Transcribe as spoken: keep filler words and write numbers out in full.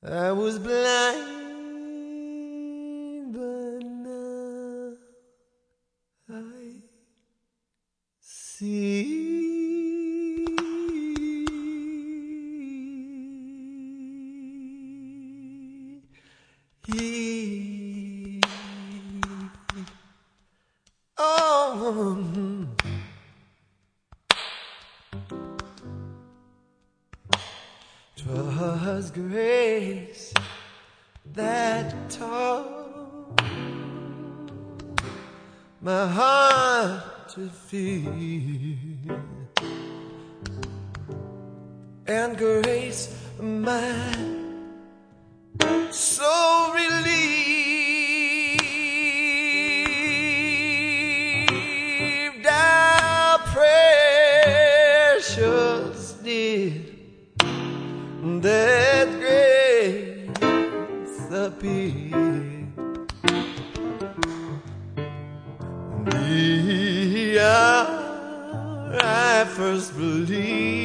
I was blind, but now I see. Oh, 'twas grace that taught my heart to feel, and grace my soul relieved. How precious did that grace appear. The hour I first believed